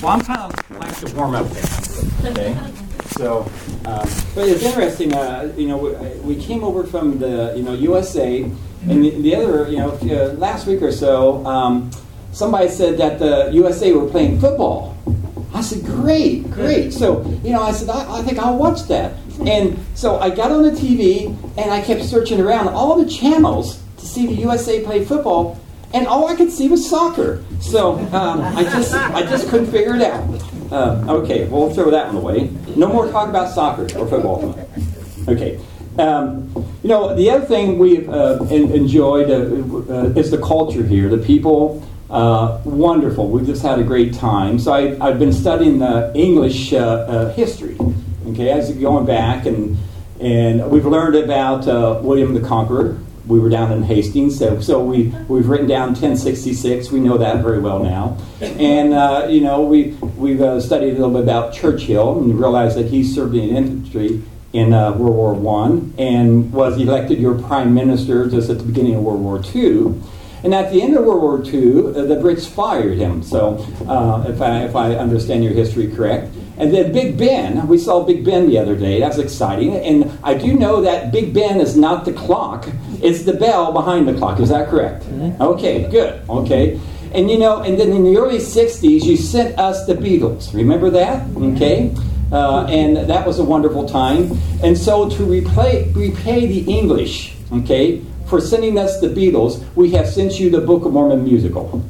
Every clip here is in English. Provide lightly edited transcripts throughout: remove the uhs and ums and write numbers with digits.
Well, I'm kind of like to warm up there. Okay. So, but it's interesting. We came over from the USA, and the other last week or so, somebody said that the USA were playing football. I said, great. So, I said, I think I'll watch that. And so I got on the TV, and I kept searching around all the channels to see the USA play football, and all I could see was soccer. So I just couldn't figure it out. Okay, we'll throw that one away. No more talk about soccer or football. Okay. The other thing we've enjoyed is the culture here. The people, wonderful. We've just had a great time. So I've been studying the English history. Okay, as going back, and we've learned about William the Conqueror. We were down in Hastings, so we've written down 1066. We know that very well now, and we've studied a little bit about Churchill and realized that he served in infantry in World War I and was elected your prime minister just at the beginning of World War II. And at the end of World War II, the Brits fired him. So, if I understand your history correct. And then Big Ben, we saw Big Ben the other day. That's exciting. And I do know that Big Ben is not the clock. It's the bell behind the clock. Is that correct? Mm-hmm. Okay, good. Okay. And and then in the early 60s, you sent us the Beatles. Remember that? Okay. And that was a wonderful time. And so to repay the English, okay, for sending us the Beatles, we have sent you the Book of Mormon musical.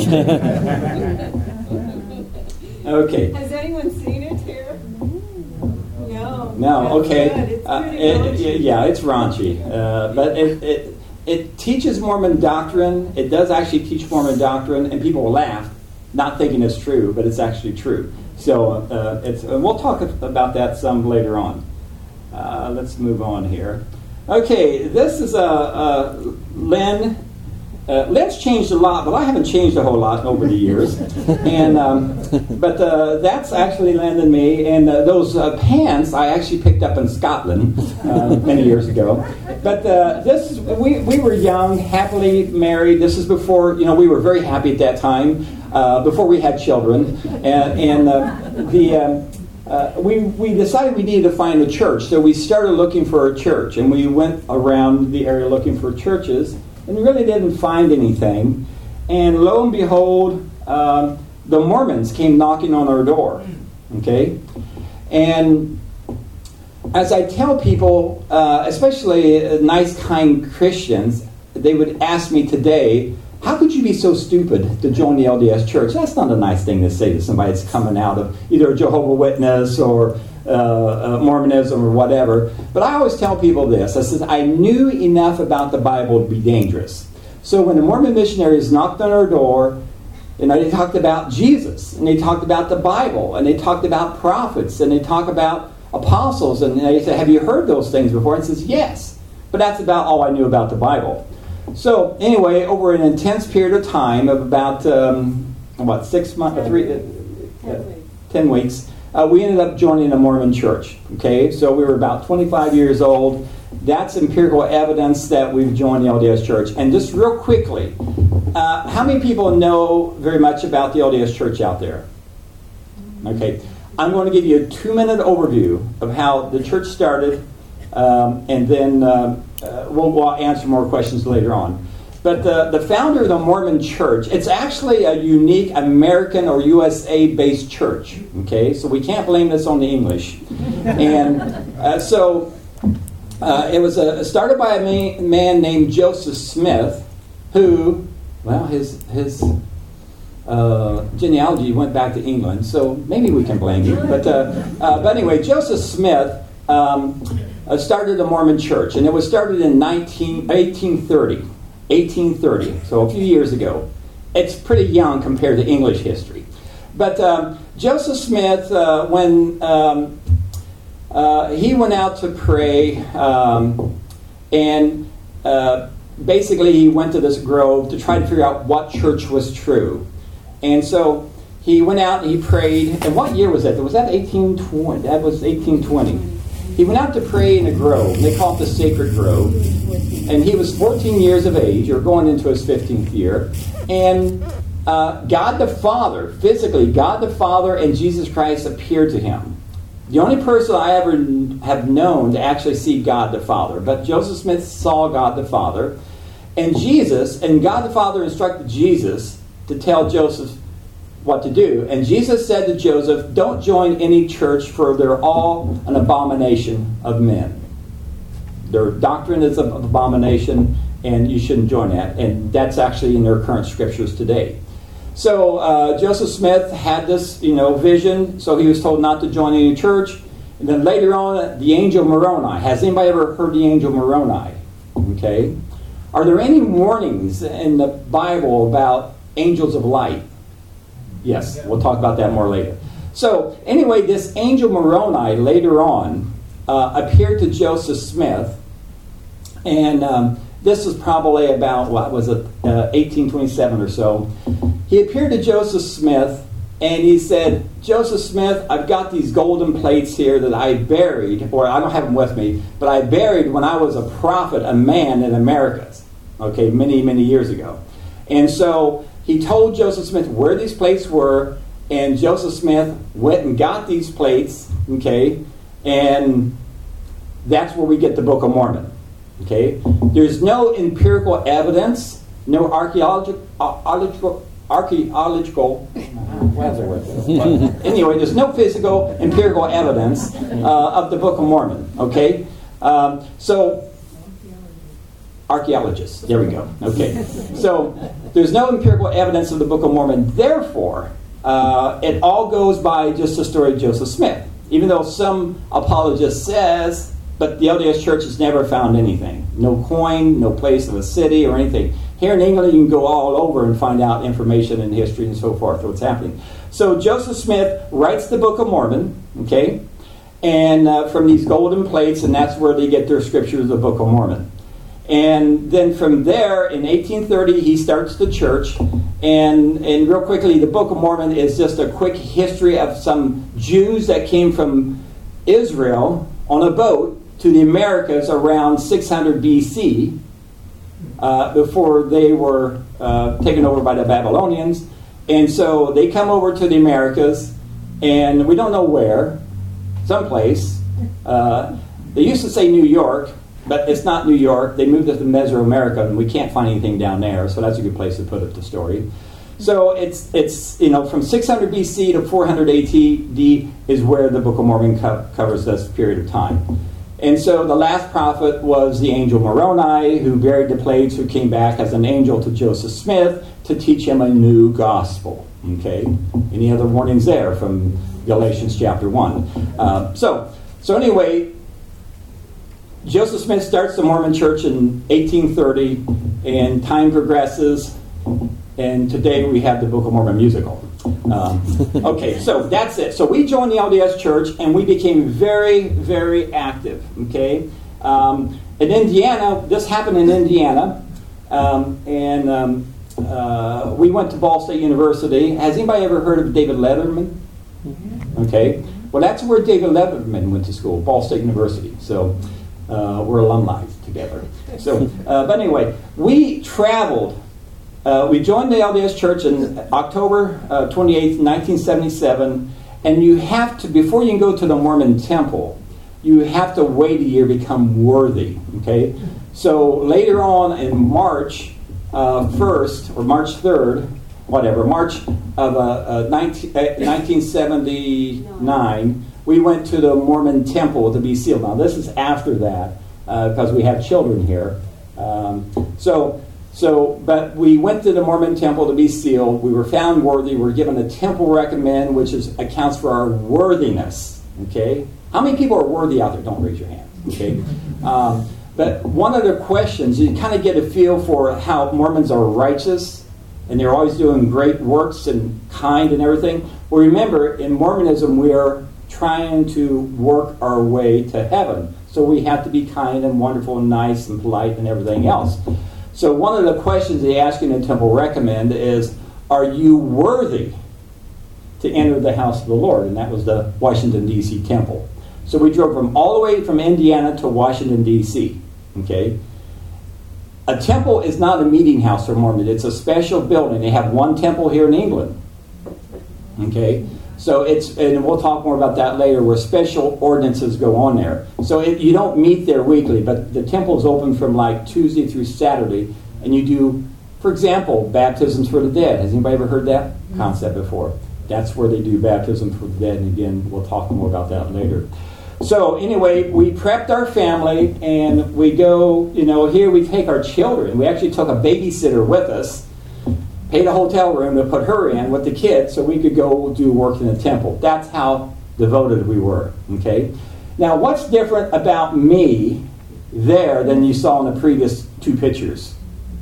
Okay. Has anyone seen it here? No. No. Okay. It's it's raunchy, but it teaches Mormon doctrine. It does actually teach Mormon doctrine, and people will laugh, not thinking it's true, but it's actually true. So we'll talk about that some later on. Let's move on here. Okay, this is Lynn. Lynn's changed a lot, but I haven't changed a whole lot over the years. And but that's actually Lynn and me. And those pants I actually picked up in Scotland many years ago. But we were young, happily married. This is before we were very happy at that time, before we had children, we decided we needed to find a church, so we started looking for a church, and we went around the area looking for churches, and we really didn't find anything. And lo and behold, the Mormons came knocking on our door. Okay, and as I tell people, especially nice, kind Christians, they would ask me today, how could you be so stupid to join the LDS Church? That's not a nice thing to say to somebody that's coming out of either a Jehovah's Witness or Mormonism or whatever. But I always tell people this. I said, I knew enough about the Bible to be dangerous. So when the Mormon missionaries knocked on our door, they talked about Jesus, and they talked about the Bible, and they talked about prophets, and they talked about apostles, and they said, have you heard those things before? And I says, yes. But that's about all I knew about the Bible. So anyway, over an intense period of time of about 6 months, 10 weeks, we ended up joining a Mormon church. Okay, so we were about 25 years old. That's empirical evidence that we've joined the LDS Church. And just real quickly, how many people know very much about the LDS Church out there? Okay, I'm going to give you a 2-minute overview of how the church started, and then we'll answer more questions later on. But the founder of the Mormon Church, it's actually a unique American or USA-based church. Okay, so we can't blame this on the English. And it was started by a man named Joseph Smith, who, well, his genealogy went back to England, so maybe we can blame him. But anyway, Joseph Smith started the Mormon Church, and it was started in 1830. 1830, so a few years ago. It's pretty young compared to English history. But Joseph Smith, when he went out to pray, and basically he went to this grove to try to figure out what church was true. And so he went out and he prayed. And what year was that? Was that 1820? That was 1820. He went out to pray in a grove. They call it the Sacred Grove. And he was 14 years of age, or going into his 15th year. And God the Father, physically, God the Father and Jesus Christ appeared to him. The only person I ever have known to actually see God the Father. But Joseph Smith saw God the Father. And Jesus, and God the Father instructed Jesus to tell Joseph what to do. And Jesus said to Joseph, don't join any church, for they're all an abomination of men. Their doctrine is an abomination, and you shouldn't join that. And that's actually in their current scriptures today. So Joseph Smith had this, vision, so he was told not to join any church. And then later on, the angel Moroni. Has anybody ever heard the angel Moroni? Okay. Are there any warnings in the Bible about angels of light? Yes, we'll talk about that more later. So anyway, this angel Moroni later on appeared to Joseph Smith, and this was probably about, 1827 or so. He appeared to Joseph Smith, and he said, Joseph Smith, I've got these golden plates here that I buried, or I don't have them with me, but I buried when I was a prophet, a man in Americas, okay, many, many years ago. And so he told Joseph Smith where these plates were, and Joseph Smith went and got these plates, okay, and that's where we get the Book of Mormon, okay. There's no empirical evidence, no archaeological anyway, there's no physical, empirical evidence of the Book of Mormon, okay. So, archaeologists, there we go, okay. So, there's no empirical evidence of the Book of Mormon, therefore, it all goes by just the story of Joseph Smith. Even though some apologist says, but the LDS Church has never found anything. No coin, no place of a city or anything. Here in England, you can go all over and find out information and history and so forth, what's happening. So Joseph Smith writes the Book of Mormon, okay, and from these golden plates, and that's where they get their scriptures of the Book of Mormon. And then from there, in 1830, he starts the church. And real quickly, the Book of Mormon is just a quick history of some Jews that came from Israel on a boat to the Americas around 600 BC, before they were taken over by the Babylonians. And so they come over to the Americas, and we don't know where, someplace. They used to say New York, but it's not New York. They moved it to Mesoamerica, and we can't find anything down there, so that's a good place to put it, the story. So it's from 600 BC to 400 AD is where the Book of Mormon covers this period of time. And so the last prophet was the angel Moroni, who buried the plates, who came back as an angel to Joseph Smith to teach him a new gospel. Okay? Any other warnings there from Galatians chapter 1? So anyway, Joseph Smith starts the Mormon Church in 1830, and time progresses, and today we have the Book of Mormon musical. Okay, so that's it. So we joined the LDS Church, and we became very, very active. Okay, in Indiana, this happened in Indiana, and we went to Ball State University. Has anybody ever heard of David Letterman? Okay, well, that's where David Letterman went to school, Ball State University. So we're alumni together. So, but anyway, we traveled. We joined the LDS Church in October 28th, 1977, and you have to, before you can go to the Mormon temple, you have to wait a year to become worthy, okay? So later on in March 1st, or March 3rd, whatever, March of 1979, we went to the Mormon temple to be sealed. Now this is after that, because we have children here. But we went to the Mormon temple to be sealed. We were found worthy. We were given a temple recommend, which accounts for our worthiness. Okay? How many people are worthy out there? Don't raise your hand. Okay? But one of the questions, you kind of get a feel for how Mormons are righteous, and they're always doing great works and kind and everything. Well, remember, in Mormonism, we are trying to work our way to heaven. So we have to be kind and wonderful and nice and polite and everything else. So one of the questions they ask you in the temple recommend is, are you worthy to enter the house of the Lord? And that was the Washington, D.C. temple. So we drove all the way from Indiana to Washington, D.C. Okay? a temple is not a meeting house for Mormons. It's a special building. They have one temple here in England. Okay? So and we'll talk more about that later, where special ordinances go on there. So you don't meet there weekly, but the temple is open from like Tuesday through Saturday, and you do, for example, baptisms for the dead. Has anybody ever heard that concept before? That's where they do baptism for the dead, and again, we'll talk more about that later. So anyway, we prepped our family, and we go, here we take our children. We actually took a babysitter with us, paid a hotel room to put her in with the kids so we could go do work in the temple. That's how devoted we were, okay? Now, what's different about me there than you saw in the previous two pictures?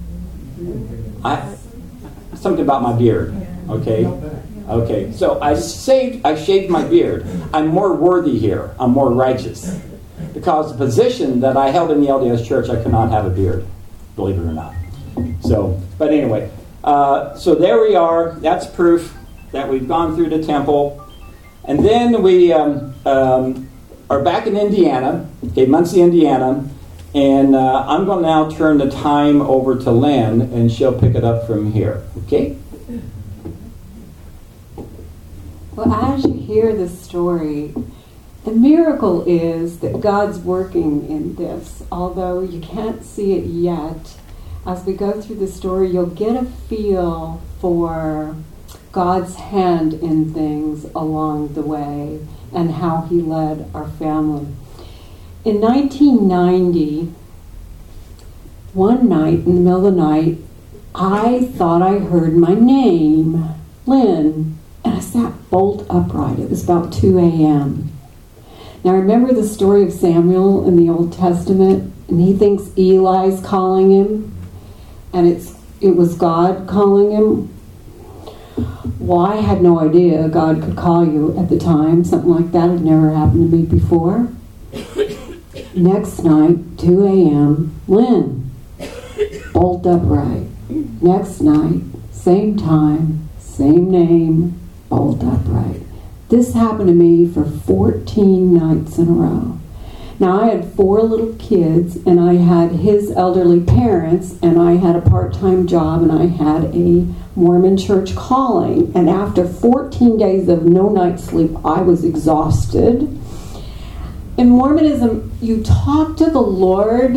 Something about my beard, okay? Okay, so I shaved my beard. I'm more worthy here. I'm more righteous. Because the position that I held in the LDS Church, I could not have a beard, believe it or not. So, but anyway, so there we are. That's proof that we've gone through the temple. And then we are back in Indiana, okay, Muncie, Indiana. And I'm going to now turn the time over to Lynn, and she'll pick it up from here, okay? Well, as you hear the story, the miracle is that God's working in this. Although you can't see it yet, as we go through the story, you'll get a feel for God's hand in things along the way and how He led our family. In 1990, one night, in the middle of the night, I thought I heard my name, Lynn. And I sat bolt upright. It was about 2 a.m. Now remember the story of Samuel in the Old Testament? And he thinks Eli's calling him. And it was God calling him. Well, I had no idea God could call you at the time. Something like that had never happened to me before. Next night, 2 a.m., Lynn. Bolt upright. Next night, same time, same name, bolt upright. This happened to me for 14 nights in a row. Now, I had 4 little kids, and I had his elderly parents, and I had a part-time job, and I had a Mormon church calling. And after 14 days of no night's sleep, I was exhausted. In Mormonism, you talk to the Lord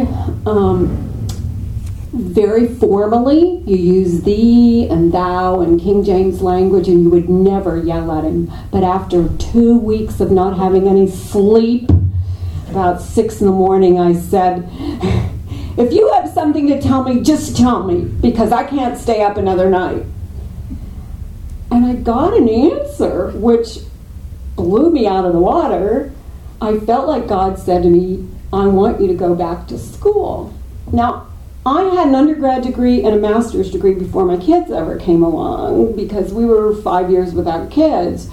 very formally. You use thee and thou and King James language, and you would never yell at him. But after 2 weeks of not having any sleep, about 6 in the morning, I said, if you have something to tell me, just tell me, because I can't stay up another night. And I got an answer, which blew me out of the water. I felt like God said to me, I want you to go back to school. Now, I had an undergrad degree and a master's degree before my kids ever came along, because we were 5 years without kids.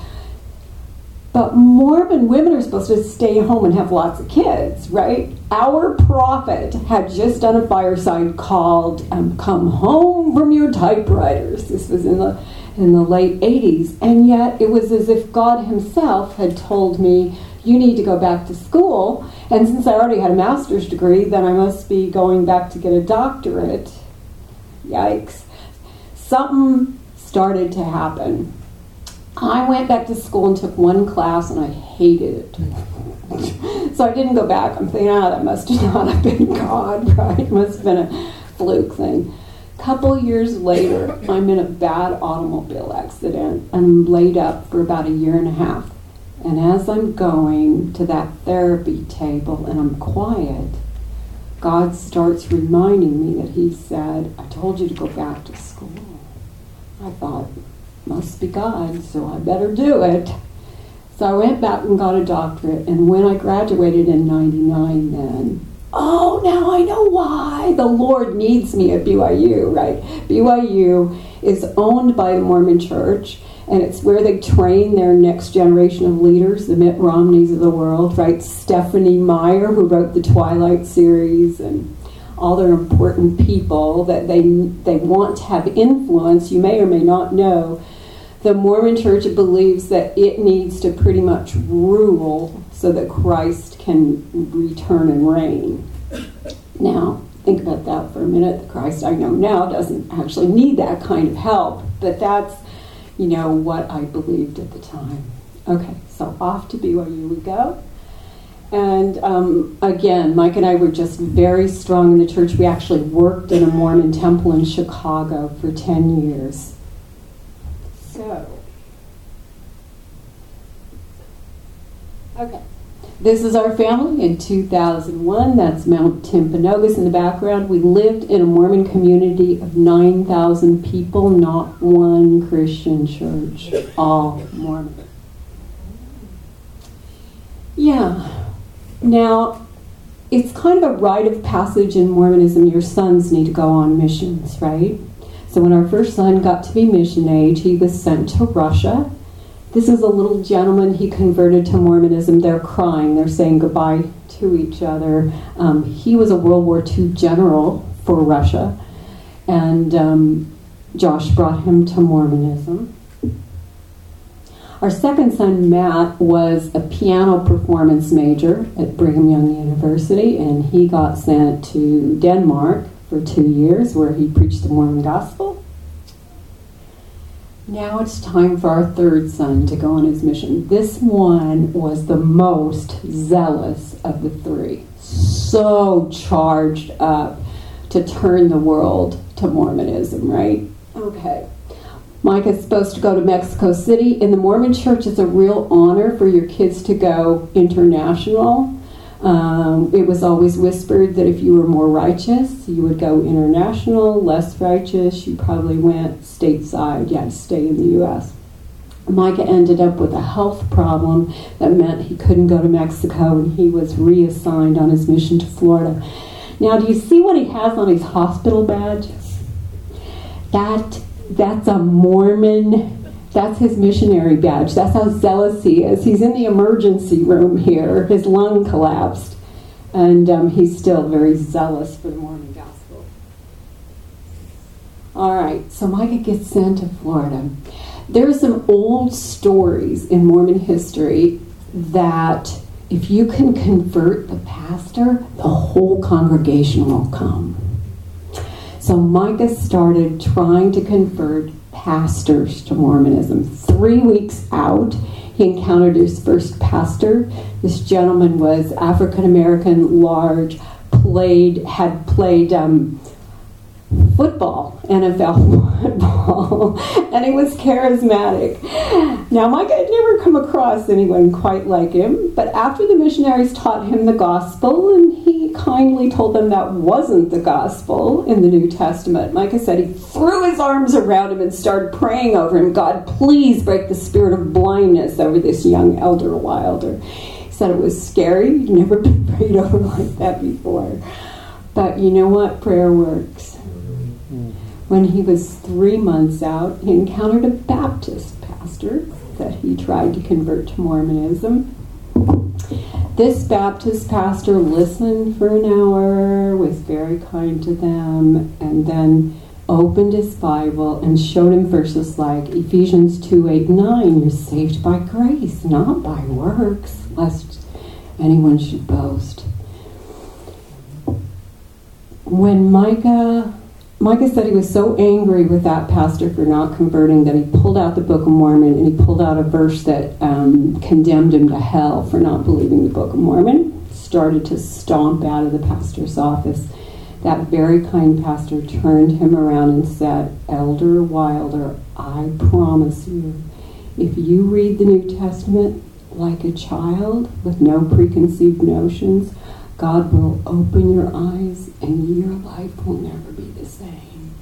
But Mormon women are supposed to stay home and have lots of kids, right? Our prophet had just done a fireside called Come Home from Your Typewriters. This was in the late 80s. And yet it was as if God himself had told me, you need to go back to school. And since I already had a master's degree, then I must be going back to get a doctorate. Yikes. Something started to happen. I went back to school and took one class, and I hated it. So I didn't go back. I'm thinking, that must not have been God, right? It must have been a fluke thing. A couple years later, I'm in a bad automobile accident. I'm laid up for about 1.5 years. And as I'm going to that therapy table and I'm quiet, God starts reminding me that he said, I told you to go back to school. I thought, must be God, so I better do it. So I went back and got a doctorate, and when I graduated in 99 then, now I know why the Lord needs me at BYU, right? BYU is owned by the Mormon Church, and it's where they train their next generation of leaders, the Mitt Romneys of the world, right? Stephanie Meyer, who wrote the Twilight series, and all their important people that they want to have influence. You may or may not know, the Mormon Church believes that it needs to pretty much rule so that Christ can return and reign. Now, think about that for a minute. The Christ I know now doesn't actually need that kind of help, but that's, what I believed at the time. Okay, so off to BYU we go. And again, Mike and I were just very strong in the church. We actually worked in a Mormon temple in Chicago for 10 years. So, okay. This is our family in 2001. That's Mount Timpanogos in the background. We lived in a Mormon community of 9,000 people, not one Christian church, all Mormon. Yeah. Now, it's kind of a rite of passage in Mormonism. Your sons need to go on missions, right? So when our first son got to be mission age, he was sent to Russia. This is a little gentleman. He converted to Mormonism. They're crying. They're saying goodbye to each other. He was a World War II general for Russia. And Josh brought him to Mormonism. Our second son, Matt, was a piano performance major at Brigham Young University, and he got sent to Denmark for 2 years where he preached the Mormon gospel. Now it's time for our third son to go on his mission. This one was the most zealous of the three. So charged up to turn the world to Mormonism, right? Okay. Mike is supposed to go to Mexico City. In the Mormon church, it's a real honor for your kids to go international. It was always whispered that if you were more righteous, you would go international. Less righteous, you probably went stateside. You had to stay in the U.S. Micah ended up with a health problem that meant he couldn't go to Mexico, and he was reassigned on his mission to Florida. Now, do you see what he has on his hospital badge? That's a Mormon, that's his missionary badge. That's how zealous he is. He's in the emergency room here. His lung collapsed. And he's still very zealous for the Mormon gospel. All right, so Micah gets sent to Florida. There are some old stories in Mormon history that if you can convert the pastor, the whole congregation will come. So Micah started trying to convert pastors to Mormonism. 3 weeks out, he encountered his first pastor. This gentleman was African American, large, had played football, NFL football, and he was charismatic. Now, Micah had never come across anyone quite like him, but after the missionaries taught him the gospel, and he kindly told them that wasn't the gospel in the New Testament, Micah said he threw his arms around him and started praying over him. God, please break the spirit of blindness over this young elder Wilder. He said it was scary. He'd never been prayed over like that before. But you know what? Prayer works. When he was 3 months out, he encountered a Baptist pastor that he tried to convert to Mormonism. This Baptist pastor listened for an hour, was very kind to them, and then opened his Bible and showed him verses like Ephesians 2:8-9, you're saved by grace, not by works, lest anyone should boast. When Micah said he was so angry with that pastor for not converting that he pulled out the Book of Mormon and he pulled out a verse that condemned him to hell for not believing the Book of Mormon, started to stomp out of the pastor's office. That very kind pastor turned him around and said, Elder Wilder, I promise you, if you read the New Testament like a child with no preconceived notions, God will open your eyes and your life will never be the same.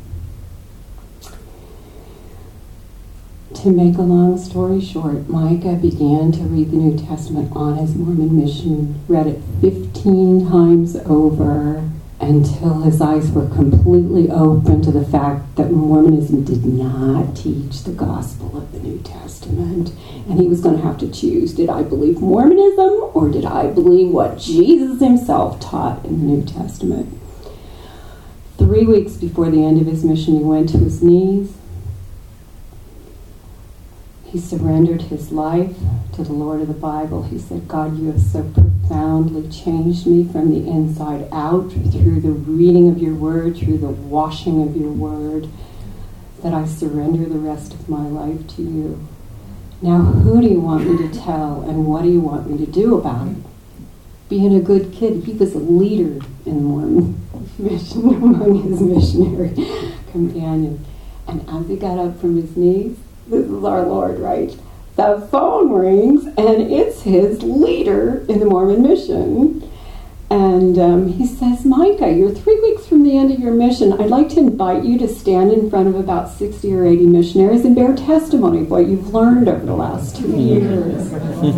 To make a long story short, Micah began to read the New Testament on his Mormon mission, read it 15 times over until his eyes were completely open to the fact that Mormonism did not teach the gospel of the New Testament. And he was going to have to choose, did I believe Mormonism or did I believe what Jesus himself taught in the New Testament? 3 weeks before the end of his mission, he went to his knees. he surrendered his life to the Lord of the Bible. He said, God, you have so profoundly changed me from the inside out through the reading of your word, through the washing of your word, that I surrender the rest of my life to you. Now, who do you want me to tell, and what do you want me to do about it? Being a good kid, he was a leader in the Mormon mission among his missionary companions. And as he got up from his knees, this is our Lord, right? The phone rings, and it's his leader in the Mormon mission. And he says, Micah, you're 3 weeks from the end of your mission. I'd like to invite you to stand in front of about 60 or 80 missionaries and bear testimony of what you've learned over the last 2 years.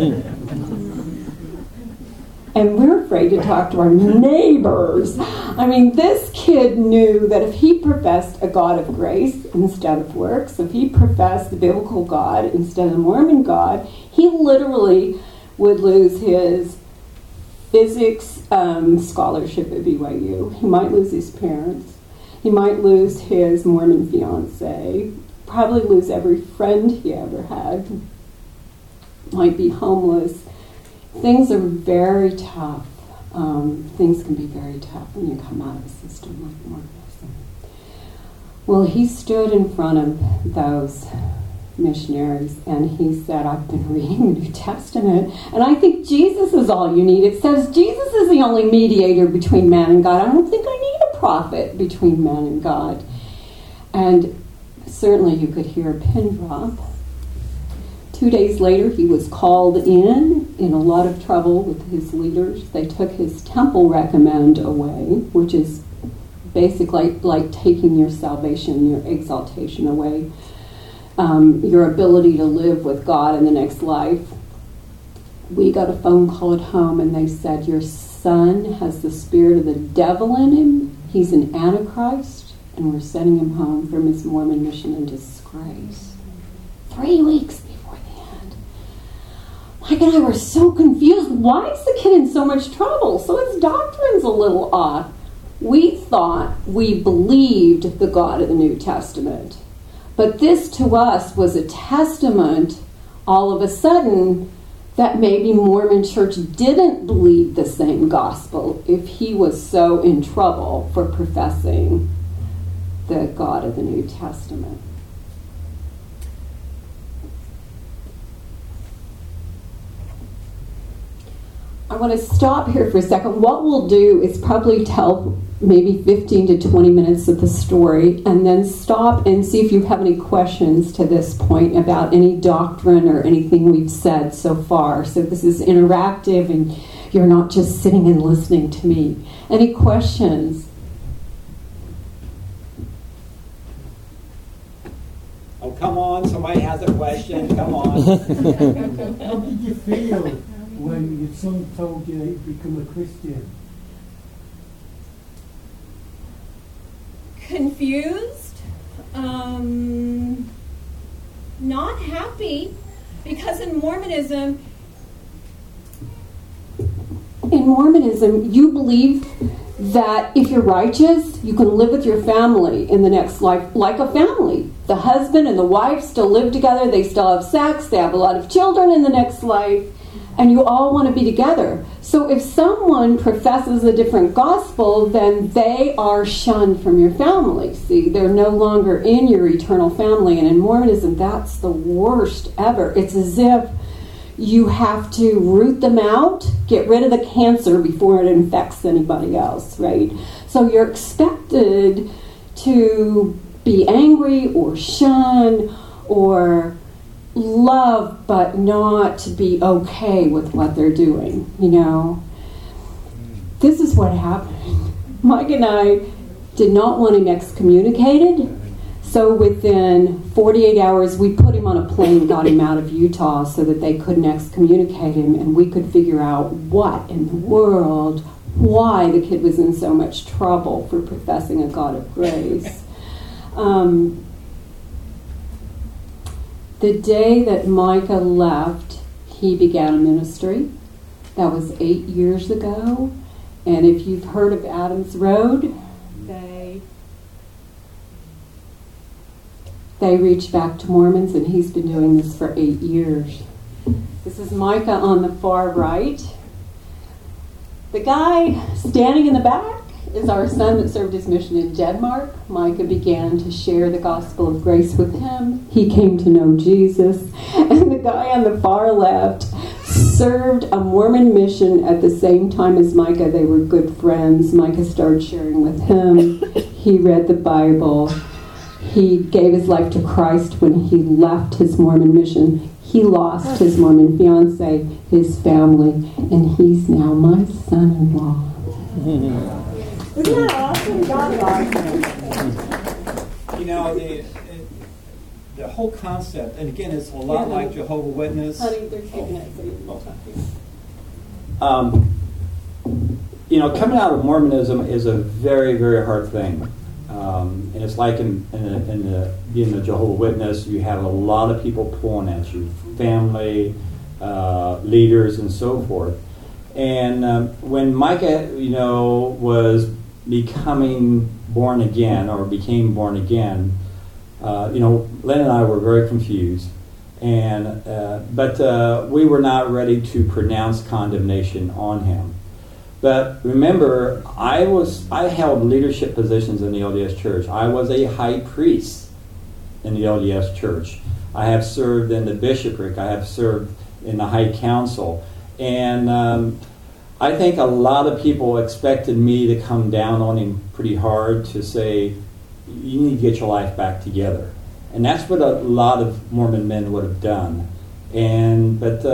And we're afraid to talk to our neighbors. I mean, this kid knew that if he professed a God of grace instead of works, if he professed the biblical God instead of the Mormon God, he literally would lose his physics scholarship at BYU. He might lose his parents. He might lose his Mormon fiance. Probably lose every friend he ever had. Might be homeless. Things are very tough. Things can be very tough when you come out of a system like Mormonism. Well, he stood in front of those missionaries and he said, I've been reading the New Testament and I think Jesus is all you need. It says Jesus is the only mediator between man and God. I don't think I need a prophet between man and God. And certainly you could hear a pin drop. 2 days later, he was called in a lot of trouble with his leaders. They took his temple recommend away, which is basically like taking your salvation, your exaltation away, your ability to live with God in the next life. We got a phone call at home, and they said, your son has the spirit of the devil in him. He's an antichrist, and we're sending him home from his Mormon mission in disgrace. 3 weeks before the end. Mike and I were so confused. Why is the kid in so much trouble? So his doctrine's a little off. We thought we believed the God of the New Testament. But this to us was a testament, all of a sudden, that maybe Mormon Church didn't believe the same gospel if he was so in trouble for professing the God of the New Testament. I want to stop here for a second. What we'll do is probably tell maybe 15 to 20 minutes of the story and then stop and see if you have any questions to this point about any doctrine or anything we've said so far. So this is interactive and you're not just sitting and listening to me. Any questions? Oh, come on. Somebody has a question. Come on. How did you feel when your son told you he'd become a Christian? Confused, not happy, because in Mormonism, you believe that if you're righteous, you can live with your family in the next life like a family. The husband and the wife still live together, they still have sex, they have a lot of children in the next life, and you all want to be together. So if someone professes a different gospel, then they are shunned from your family. See, they're no longer in your eternal family. And in Mormonism, that's the worst ever. It's as if you have to root them out, get rid of the cancer before it infects anybody else, right? So you're expected to be angry or shun or love, but not to be okay with what they're doing, you know. This is what happened. Mike and I did not want him excommunicated, so within 48 hours we put him on a plane and got him out of Utah so that they couldn't excommunicate him, and we could figure out what in the world, why the kid was in so much trouble for professing a God of grace. The day that Micah left, he began a ministry. That was 8 years ago. And if you've heard of Adams Road, they they reached back to Mormons, and he's been doing this for 8 years. This is Micah on the far right. The guy standing in the back is our son that served his mission in Denmark. Micah began to share the gospel of grace with him. He came to know Jesus. And the guy on the far left served a Mormon mission at the same time as Micah. They were good friends. Micah started sharing with him. He read the Bible. He gave his life to Christ when he left his Mormon mission. He lost his Mormon fiance, his family, and he's now my son-in-law. Isn't that awesome? God is awesome. You know, the whole concept, and again, it's a lot like Jehovah's Witness. Honey, they're taking it, so you can talk. You know, coming out of Mormonism is a very, very hard thing. And it's like being a Jehovah's Witness, you have a lot of people pulling at you, family, leaders, and so forth. And when Micah, was becoming born again, or became born again, Lynn and I were very confused. And but we were not ready to pronounce condemnation on him. But remember, I held leadership positions in the LDS Church. I was a high priest in the LDS Church. I have served in the bishopric. I have served in the High Council. And I think a lot of people expected me to come down on him pretty hard to say, you need to get your life back together. And that's what a lot of Mormon men would have done. But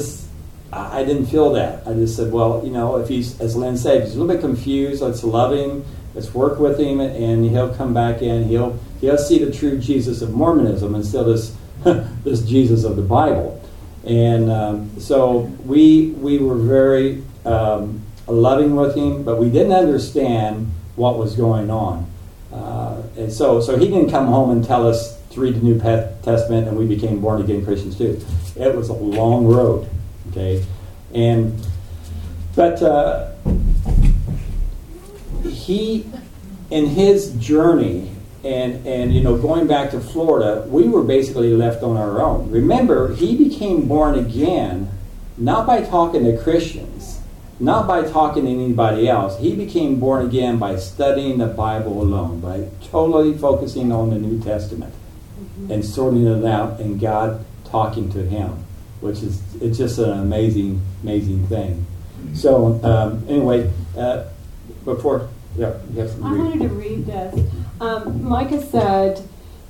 I didn't feel that. I just said, well, if he's, as Lynn said, he's a little bit confused, let's love him, let's work with him, and he'll come back in. He'll see the true Jesus of Mormonism instead of this Jesus of the Bible. And so we were very loving with him, but we didn't understand what was going on. And so he didn't come home and tell us to read the New Testament and we became born again Christians too. It was a long road. Okay, but he, in his journey, and going back to Florida, we were basically left on our own. Remember, he became born again not by talking to Christians, not by talking to anybody else. He became born again by studying the Bible alone, by totally focusing on the New Testament and sorting it out, and God talking to him. It's just an amazing thing. So anyway, before you have some I wanted to read this. Micah said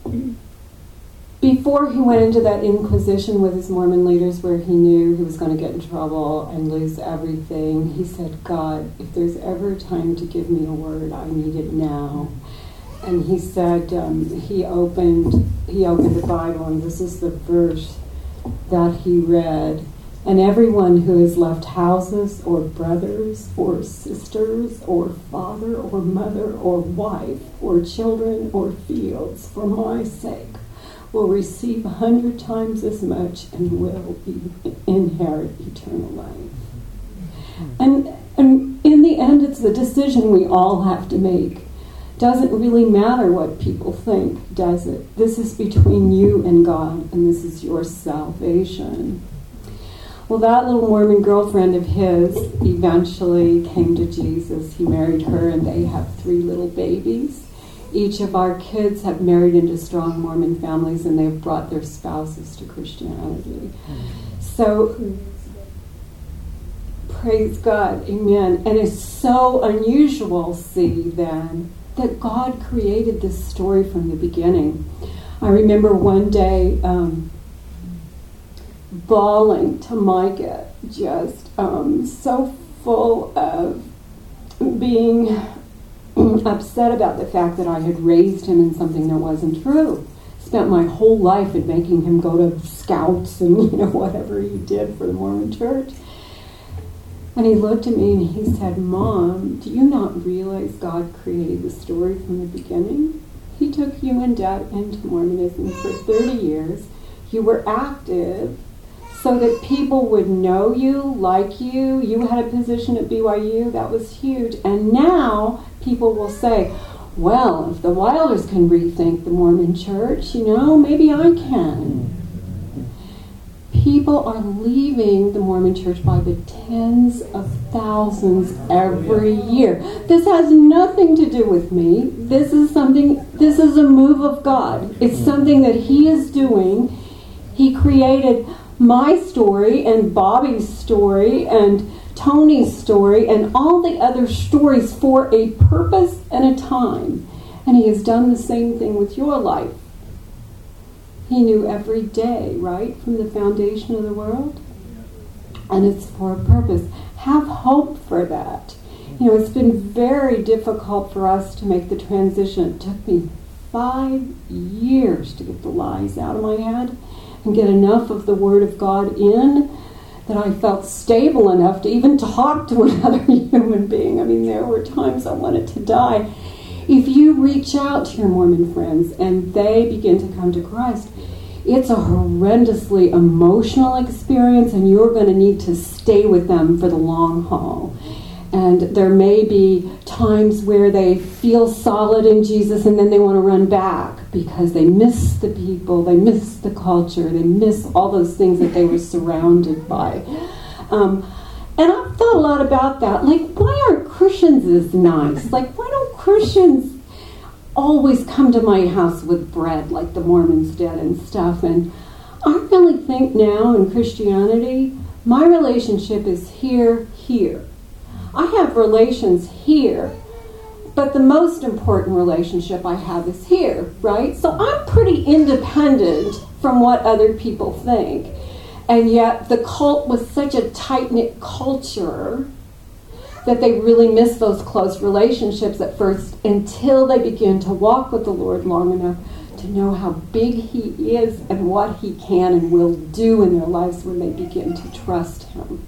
before he went into that inquisition with his Mormon leaders, where he knew he was going to get in trouble and lose everything, he said, "God, if there's ever a time to give me a word, I need it now." And he said he opened the Bible, and this is the verse that he read. "And everyone who has left houses or brothers or sisters or father or mother or wife or children or fields for my sake will receive 100 times as much and will inherit eternal life." And in the end, it's the decision we all have to make. Doesn't really matter what people think, does it? This is between you and God, and this is your salvation. Well, that little Mormon girlfriend of his eventually came to Jesus. He married her, and they have 3 little babies. Each of our kids have married into strong Mormon families, and they've brought their spouses to Christianity. So, praise God, amen. And it's so unusual, see, then, that God created this story from the beginning. I remember one day bawling to Micah, just so full of being upset about the fact that I had raised him in something that wasn't true. Spent my whole life in making him go to scouts and whatever he did for the Mormon church. And he looked at me and he said, "Mom, do you not realize God created the story from the beginning? He took you and Dad into Mormonism for 30 years. You were active so that people would know you, like you. You had a position at BYU. That was huge. And now people will say, well, if the Wilders can rethink the Mormon church, maybe I can. People are leaving the Mormon church by the tens of thousands every year. This has nothing to do with me. This is a move of God. It's something that He is doing. He created my story and Bobby's story and Tony's story and all the other stories for a purpose and a time. And He has done the same thing with your life. He knew every day, right, from the foundation of the world. And it's for a purpose. Have hope for that. It's been very difficult for us to make the transition. It took me 5 years to get the lies out of my head and get enough of the Word of God in that I felt stable enough to even talk to another human being. I mean, there were times I wanted to die. If you reach out to your Mormon friends and they begin to come to Christ, it's a horrendously emotional experience, and you're going to need to stay with them for the long haul. And there may be times where they feel solid in Jesus and then they want to run back because they miss the people, they miss the culture, they miss all those things that they were surrounded by. And I've thought a lot about that. Like, why aren't Christians as nice? Like, why don't Christians always come to my house with bread like the Mormons did and stuff? And I really think now in Christianity, my relationship is here. I have relations here, but the most important relationship I have is here, right? So I'm pretty independent from what other people think. And yet the cult was such a tight-knit culture that they really miss those close relationships at first until they begin to walk with the Lord long enough to know how big He is and what He can and will do in their lives when they begin to trust Him.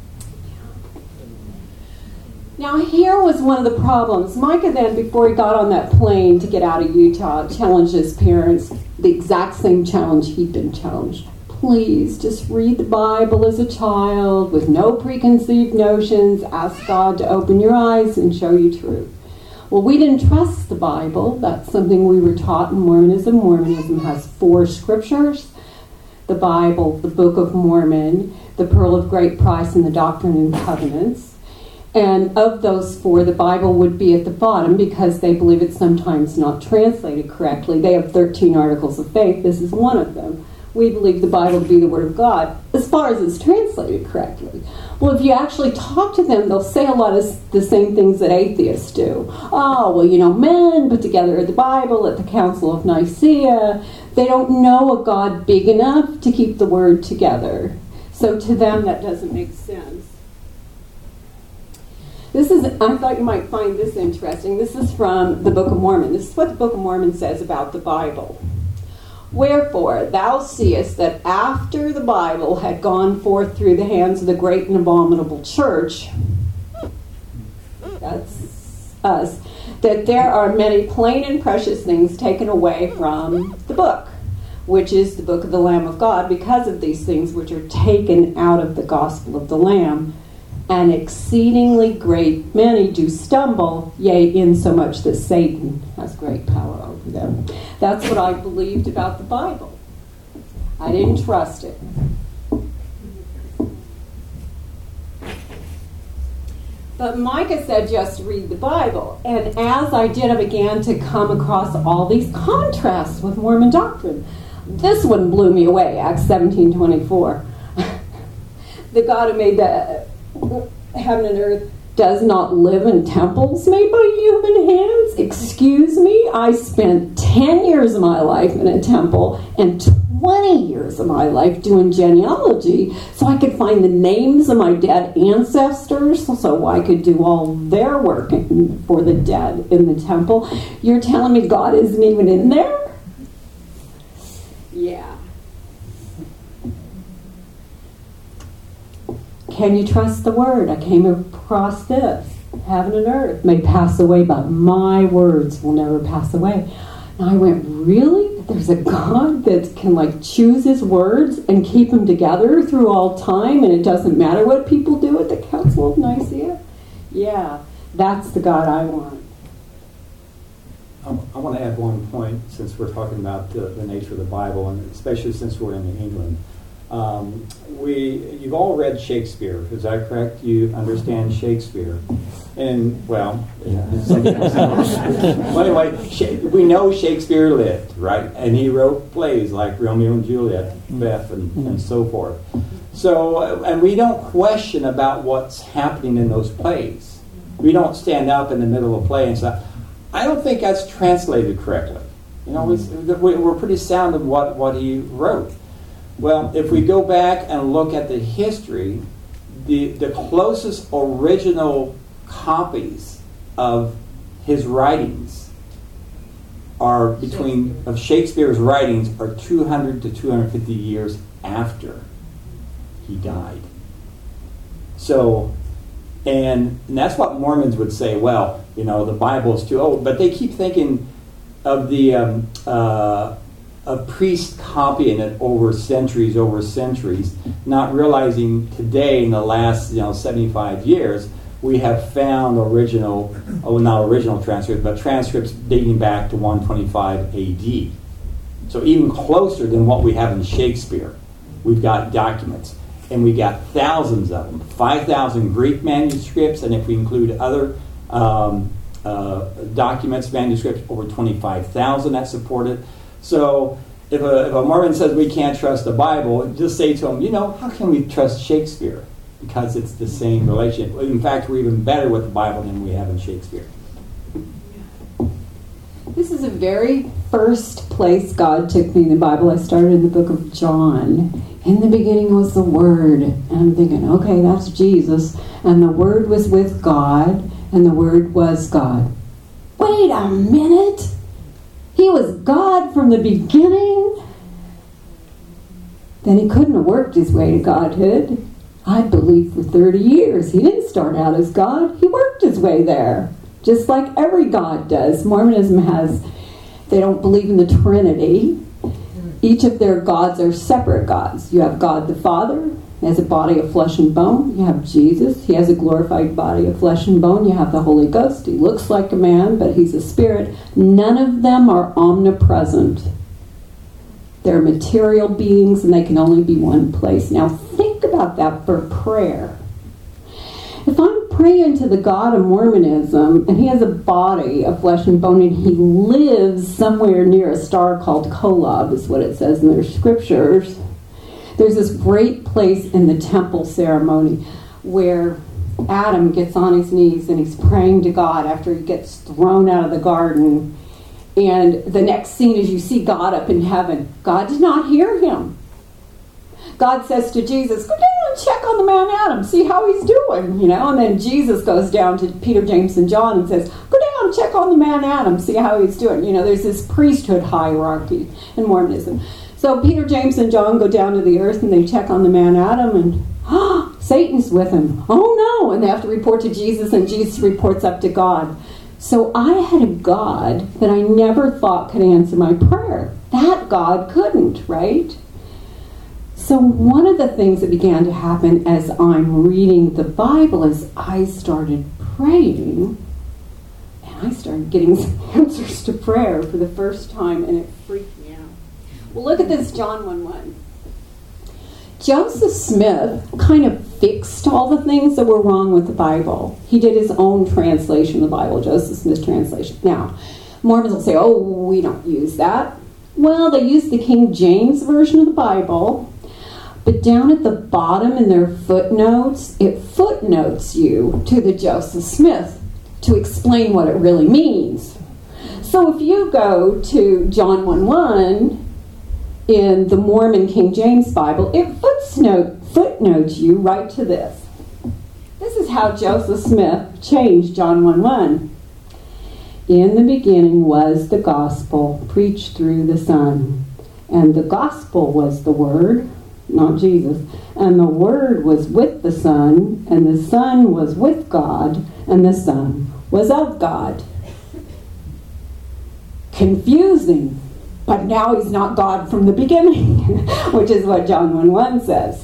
Now, here was one of the problems. Micah then, before he got on that plane to get out of Utah, challenged his parents, the exact same challenge he'd been challenged. Please, just read the Bible as a child with no preconceived notions. Ask God to open your eyes and show you truth. Well, we didn't trust the Bible. That's something we were taught in Mormonism. Mormonism has 4 scriptures: the Bible, the Book of Mormon, the Pearl of Great Price, and the Doctrine and Covenants. And of those 4, the Bible would be at the bottom because they believe it's sometimes not translated correctly. They have 13 articles of faith. This is one of them. We believe the Bible to be the Word of God as far as it's translated correctly. Well, if you actually talk to them, they'll say a lot of the same things that atheists do. Oh, well, men put together the Bible at the Council of Nicaea. They don't know a God big enough to keep the Word together. So to them, that doesn't make sense. I thought you might find this interesting. This is from the Book of Mormon. This is what the Book of Mormon says about the Bible. Wherefore, thou seest that after the Bible had gone forth through the hands of the great and abominable church, that's us, that there are many plain and precious things taken away from the book, which is the book of the Lamb of God, because of these things which are taken out of the gospel of the Lamb. And exceedingly great many do stumble, yea, insomuch that Satan has great power over them. That's what I believed about the Bible. I didn't trust it. But Micah said just read the Bible. And as I did, I began to come across all these contrasts with Mormon doctrine. This one blew me away, Acts 17:24. The God who made the heaven and earth does not live in temples made by human hands. Excuse me, I spent 10 years of my life in a temple and 20 years of my life doing genealogy so I could find the names of my dead ancestors, so I could do all their work for the dead in the temple. You're telling me God isn't even in there? Yeah. Can you trust the word? I came across this. Heaven and earth may pass away, but my words will never pass away. And I went, really? There's a God that can choose his words and keep them together through all time, and it doesn't matter what people do at the Council of Nicaea? Yeah, that's the God I want. I want to add one point since we're talking about the nature of the Bible, and especially since we're in England. You've all read Shakespeare, is that correct? You understand Shakespeare. And, well, anyway, we know Shakespeare lived, right? And he wrote plays like Romeo and Juliet, Macbeth, and so forth. So, and we don't question about what's happening in those plays. We don't stand up in the middle of a play and say, I don't think that's translated correctly. You know, we're pretty sound of what he wrote. Well, if we go back and look at the history, the closest original copies of his writings of Shakespeare's writings are 200 to 250 years after he died. So, and that's what Mormons would say, well, you know, the Bible is too old, but they keep thinking of the of priests copying it over centuries, not realizing today in the last 75 years we have found not original transcripts, but transcripts dating back to 125 AD. So even closer than what we have in Shakespeare, we've got documents. And we got thousands of them, 5,000 Greek manuscripts, and if we include other documents, manuscripts, over 25,000 that support it. So if a Mormon says we can't trust the Bible, just say to them, how can we trust Shakespeare? Because it's the same relation. In fact, we're even better with the Bible than we have in Shakespeare. This is the very first place God took me in the Bible. I started in the book of John. In the beginning was the Word. And I'm thinking, okay, that's Jesus. And the Word was with God, and the Word was God. Wait a minute! He was God from the beginning? Then he couldn't have worked his way to Godhood. I believe for 30 years. He didn't start out as God. He worked his way there. Just like every God does. Mormonism they don't believe in the Trinity. Each of their gods are separate gods. You have God the Father, as a body of flesh and bone. You have Jesus. He has a glorified body of flesh and bone. You have the Holy Ghost. He looks like a man, but he's a spirit. None of them are omnipresent. They're material beings, and they can only be one place. Now think about that for prayer. If I'm praying to the God of Mormonism, and he has a body of flesh and bone, and he lives somewhere near a star called Kolob, is what it says in their scriptures. There's this great place in the temple ceremony where Adam gets on his knees and he's praying to God after he gets thrown out of the garden. And the next scene is you see God up in heaven. God did not hear him. God says to Jesus, go down and check on the man Adam, see how he's doing, And then Jesus goes down to Peter, James, and John and says, go down and check on the man Adam, see how he's doing. There's this priesthood hierarchy in Mormonism. So Peter, James, and John go down to the earth and they check on the man Adam, and Satan's with him. Oh no! And they have to report to Jesus, and Jesus reports up to God. So I had a God that I never thought could answer my prayer. That God couldn't, right? So one of the things that began to happen as I'm reading the Bible is I started praying, and I started getting some answers to prayer for the first time, and it freaked me out. Well, look at this, John 1:1. Joseph Smith kind of fixed all the things that were wrong with the Bible. He did his own translation of the Bible, Joseph Smith's translation. Now, Mormons will say, oh, we don't use that. Well, they use the King James Version of the Bible, but down at the bottom in their footnotes, it footnotes you to the Joseph Smith to explain what it really means. So if you go to John 1:1 in the Mormon King James Bible, it footnotes you right to this. This is how Joseph Smith changed John 1:1. In the beginning was the gospel preached through the Son, and the gospel was the Word, not Jesus, and the Word was with the Son, and the Son was with God, and the Son was of God. Confusing, but now he's not God from the beginning, which is what John 1:1 says.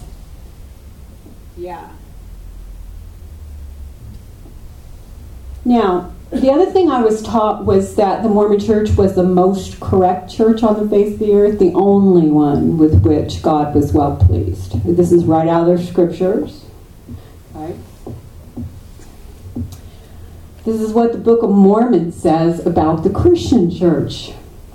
Yeah. Now, The other thing I was taught was that the Mormon Church was the most correct church on the face of the earth, the only one with which God was well pleased. This is right out of their scriptures. Right? This is what the Book of Mormon says about the Christian church.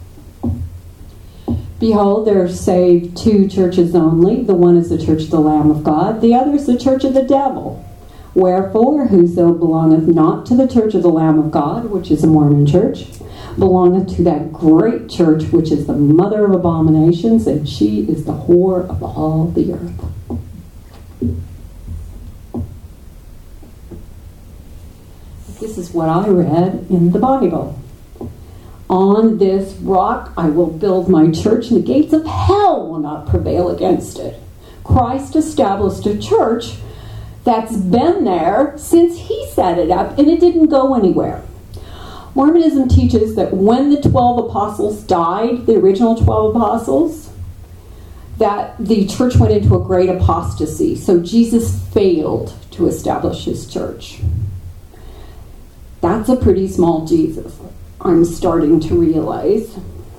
Behold, there are saved two churches only. The one is the church of the Lamb of God. The other is the church of the devil. Wherefore, whoso belongeth not to the church of the Lamb of God, which is the Mormon church, belongeth to that great church, which is the mother of abominations, and she is the whore of all the earth. This is what I read in the Bible. On this rock I will build my church, and the gates of hell will not prevail against it. Christ established a church that's been there since he set it up, and it didn't go anywhere. Mormonism teaches that when the 12 apostles died, the original 12 apostles, that the church went into a great apostasy. So Jesus failed to establish his church. That's a pretty small Jesus, I'm starting to realize.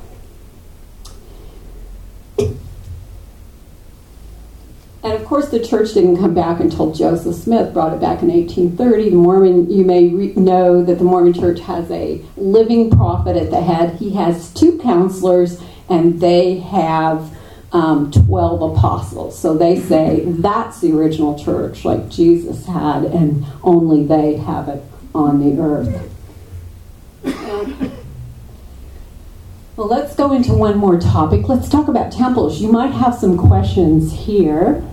And of course, the church didn't come back until Joseph Smith brought it back in 1830. You may know that the Mormon church has a living prophet at the head. He has 2 counselors, and they have 12 apostles. So they say that's the original church, like Jesus had, and only they have it on the earth. Well, let's go into one more topic. Let's talk about temples. You might have some questions here.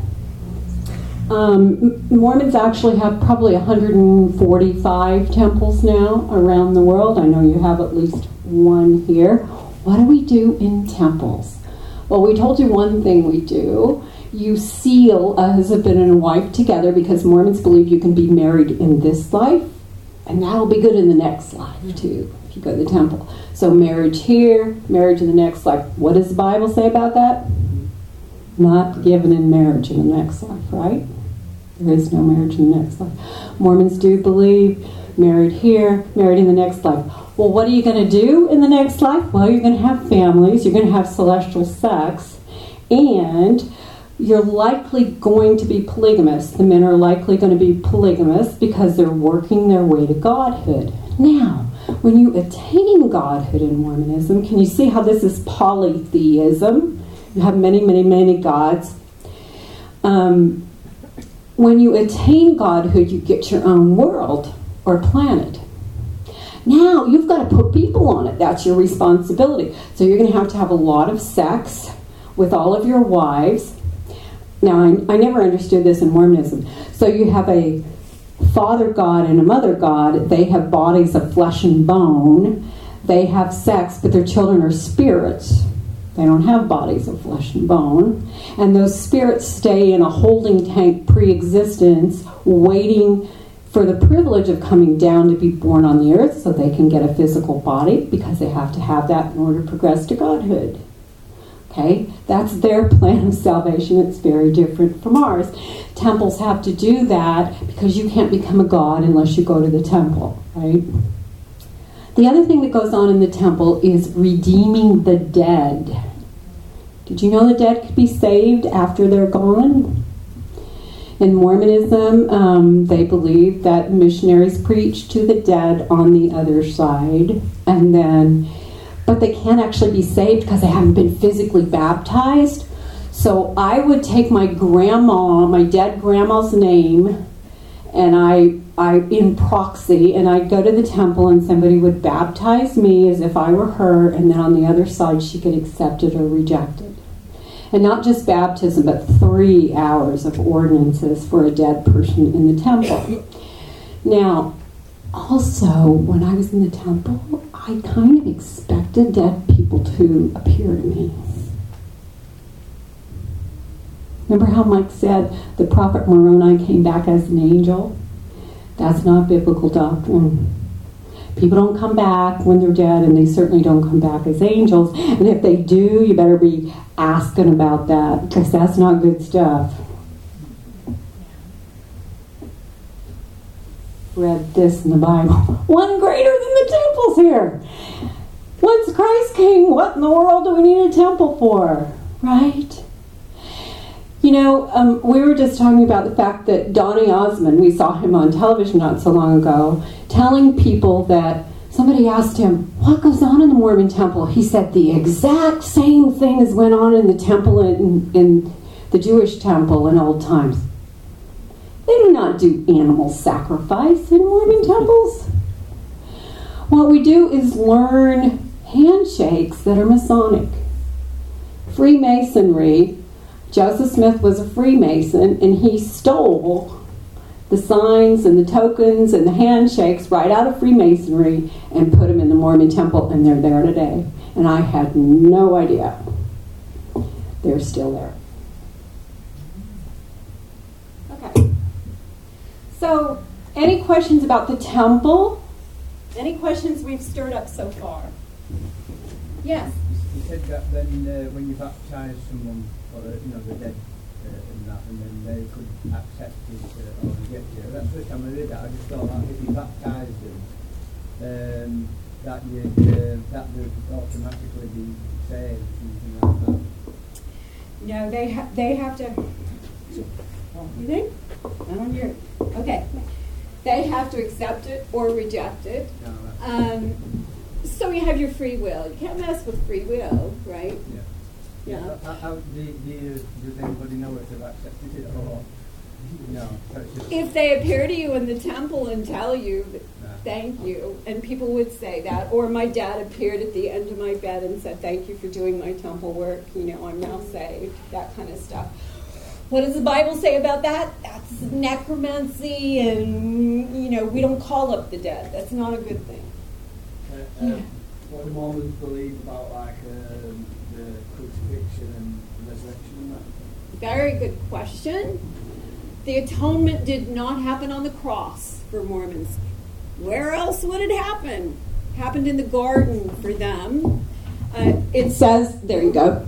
Mormons actually have probably 145 temples now around the world. I know you have at least one here. What do we do in temples? Well, we told you one thing we do. You seal a husband and a wife together because Mormons believe you can be married in this life, and that'll be good in the next life too, if you go to the temple. So marriage here, marriage in the next life. What does the Bible say about that? Not given in marriage in the next life, right? There is no marriage in the next life. Mormons do believe married here, married in the next life. Well, what are you going to do in the next life? Well, you're going to have families, you're going to have celestial sex, and you're likely going to be polygamous. The men are likely going to be polygamous because they're working their way to godhood. Now, when you attain godhood in Mormonism, can you see how this is polytheism? You have many, many, many gods. When you attain godhood, you get your own world or planet. Now, you've got to put people on it. That's your responsibility. So you're going to have a lot of sex with all of your wives. Now, I never understood this in Mormonism. So you have a father god and a mother god. They have bodies of flesh and bone. They have sex, but their children are spirits. They don't have bodies of flesh and bone. And those spirits stay in a holding tank pre-existence, waiting for the privilege of coming down to be born on the earth so they can get a physical body, because they have to have that in order to progress to godhood. Okay? That's their plan of salvation. It's very different from ours. Temples have to do that because you can't become a god unless you go to the temple, right? The other thing that goes on in the temple is redeeming the dead. Did you know the dead could be saved after they're gone? In Mormonism, they believe that missionaries preach to the dead on the other side, but they can't actually be saved because they haven't been physically baptized. So I would take my dead grandma's name, and I in proxy, and I'd go to the temple and somebody would baptize me as if I were her, and then on the other side she could accept it or reject it. And not just baptism, but 3 hours of ordinances for a dead person in the temple. Now, also, when I was in the temple, I kind of expected dead people to appear to me. Remember how Mike said the prophet Moroni came back as an angel? That's not biblical doctrine. People don't come back when they're dead, and they certainly don't come back as angels. And if they do, you better be asking about that, because that's not good stuff. read this in the Bible. One greater than the temple's here. Once Christ came, what in the world do we need a temple for? Right? You know, we were just talking about the fact that Donny Osmond, we saw him on television not so long ago, telling people that somebody asked him, what goes on in the Mormon temple? He said the exact same thing as went on in the temple in the Jewish temple in old times. They do not do animal sacrifice in Mormon temples. What we do is learn handshakes that are Masonic. Freemasonry. Joseph Smith was a Freemason, and he stole the signs and the tokens and the handshakes right out of Freemasonry and put them in the Mormon temple, and they're there today. And I had no idea. They're still there. Okay. So, any questions about the temple? Any questions we've stirred up so far? Yes? You said that then when you baptise someone, or the dead and that, and then they could accept it or reject it. That's the first time I did that. I just thought that if you baptised them, that would automatically be saved, something like that. No, they have to. You think? I don't hear it. Okay. They have to accept it or reject it. No, so you have your free will. You can't mess with free will, right? Yeah. Does anybody know if they've accepted it or no? If they appear to you in the temple and tell you thank you, and people would say that, or my dad appeared at the end of my bed and said thank you for doing my temple work, I'm now saved, that kind of stuff. What does the Bible say about that? That's necromancy, and we don't call up the dead. That's not a good thing. What do Mormons believe about the crucifixion and resurrection and that? Very good question. The atonement did not happen on the cross for Mormons. Where else would it happen? It happened in the garden for them. It says, there you go.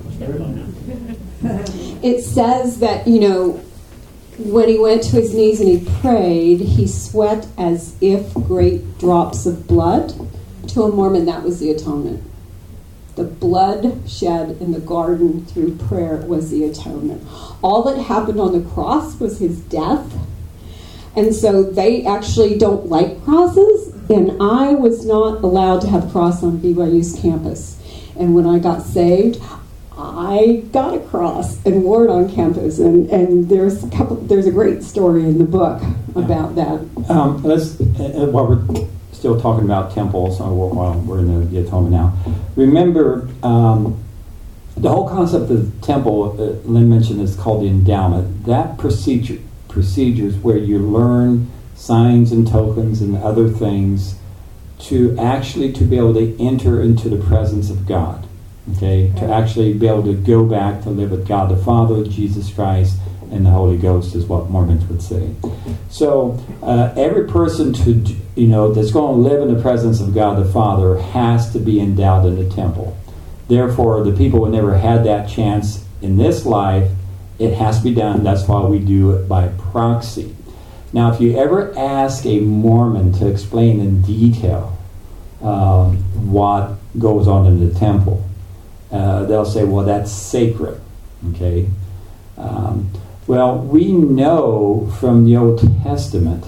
It says that, when he went to his knees and he prayed, he sweat as if great drops of blood. To a Mormon, that was the atonement. The blood shed in the garden through prayer was the atonement. All that happened on the cross was his death. And so they actually don't like crosses. And I was not allowed to have a cross on BYU's campus. And when I got saved, I got a cross and wore it on campus. And there's a great story in the book about that. While we're still talking about temples, while we're in the atonement now, remember the whole concept of the temple, Lynn mentioned, is called the endowment. That procedures where you learn signs and tokens and other things to be able to enter into the presence of God. Okay, to actually be able to go back to live with God the Father, Jesus Christ, and the Holy Ghost is what Mormons would say. So every person that's going to live in the presence of God the Father has to be endowed in the temple. Therefore, the people who never had that chance in this life, it has to be done. That's why we do it by proxy. Now, if you ever ask a Mormon to explain in detail what goes on in the temple, they'll say, well, that's sacred. Okay? Well, we know from the Old Testament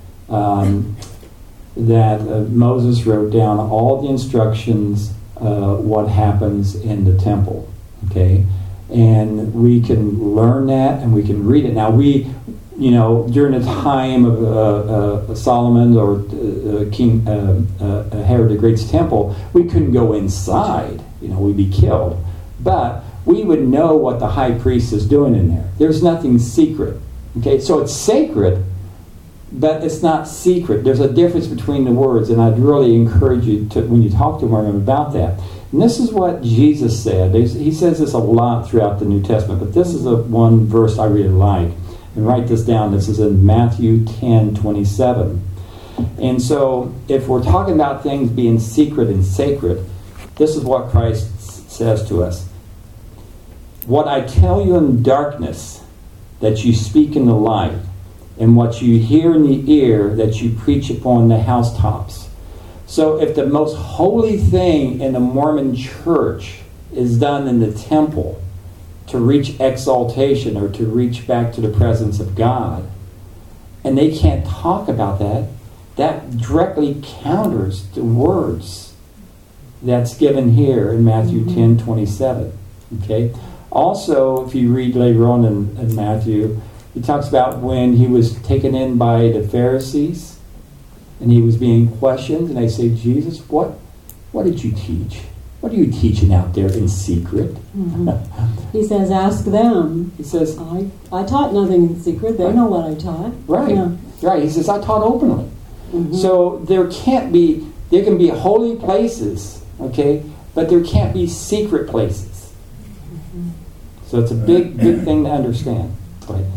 that Moses wrote down all the instructions, what happens in the temple. Okay? And we can learn that and we can read it. Now, during the time of Solomon or King Herod the Great's temple, we couldn't go inside. We'd be killed. But we would know what the high priest is doing in there. There's nothing secret. Okay, so it's sacred, but it's not secret. There's a difference between the words, and I'd really encourage you to, when you talk to Mormon about that. And this is what Jesus said. He says this a lot throughout the New Testament, but this is one verse I really like. And write this down. This is in Matthew 10:27. And so, if we're talking about things being secret and sacred, this is what Christ says to us. What I tell you in darkness, that you speak in the light, and what you hear in the ear that you preach upon the housetops. So if the most holy thing in the Mormon church is done in the temple to reach exaltation or to reach back to the presence of God, and they can't talk about that, that directly counters the words that's given here in Matthew 10:27. Okay? Also, if you read later on in Matthew, he talks about when he was taken in by the Pharisees and he was being questioned, and they say, Jesus, what did you teach? What are you teaching out there in secret? He says, ask them. He says, I taught nothing in secret. They know what I taught. right, Yeah. right. He says, I taught openly. So there can be holy places, okay, but there can't be secret places. So it's a big thing to understand. Go ahead.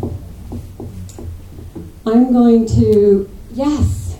I'm going to, yes.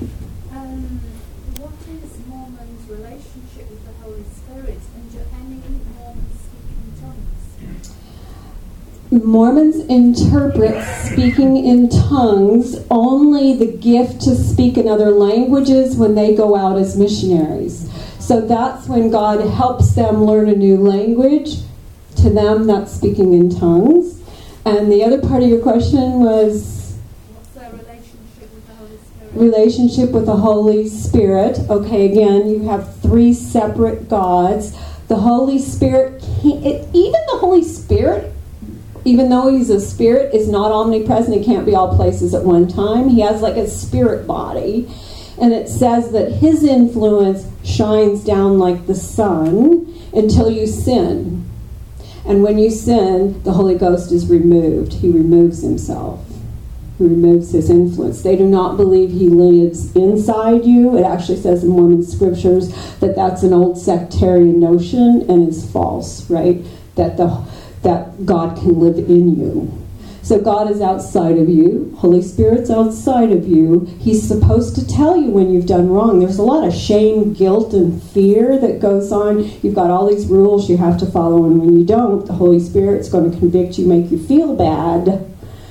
What is Mormon's relationship with the Holy Spirit, and do any Mormons speak in tongues? Mormons interpret speaking in tongues only the gift to speak in other languages when they go out as missionaries. So that's when God helps them learn a new language. To them, that's speaking in tongues. And the other part of your question was? What's their relationship with the Holy Spirit? Relationship with the Holy Spirit. Okay, again, you have three separate gods. The Holy Spirit, even the Holy Spirit, even though he's a spirit, is not omnipresent. He can't be all places at one time. He has like a spirit body. And it says that his influence shines down like the sun until you sin. And when you sin, the Holy Ghost is removed. He removes himself. He removes his influence. They do not believe he lives inside you. It actually says in Mormon scriptures that that's an old sectarian notion and is false, right? That God can live in you. So God is outside of you. Holy Spirit's outside of you. He's supposed to tell you when you've done wrong. There's a lot of shame, guilt, and fear that goes on. You've got all these rules you have to follow, and when you don't, the Holy Spirit's going to convict you, make you feel bad.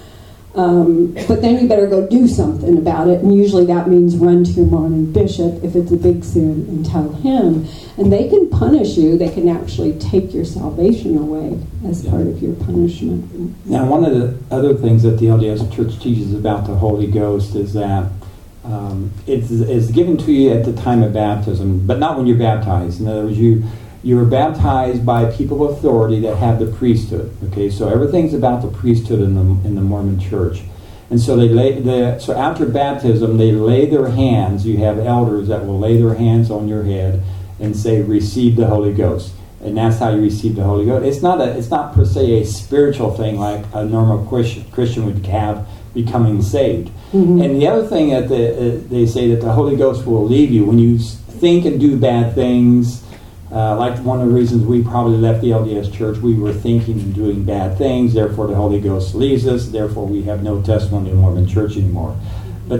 But then you better go do something about it, and usually that means run to your Mormon bishop if it's a big sin and tell him. And they can punish you. They can actually take your salvation away as part of your punishment. Now, one of the other things that the LDS Church teaches about the Holy Ghost is that it's given to you at the time of baptism, but not when you're baptized. In other words, you are baptized by people of authority that have the priesthood. Okay, so everything's about the priesthood in the Mormon Church, and so so after baptism they lay their hands. You have elders that will lay their hands on your head and say, "Receive the Holy Ghost," and that's how you receive the Holy Ghost. It's not per se a spiritual thing like a normal Christian would have becoming saved. Mm-hmm. And the other thing that they say that the Holy Ghost will leave you when you think and do bad things. Like one of the reasons we probably left the LDS Church, we were thinking and doing bad things, therefore the Holy Ghost leaves us, therefore we have no testimony in the Mormon Church anymore. But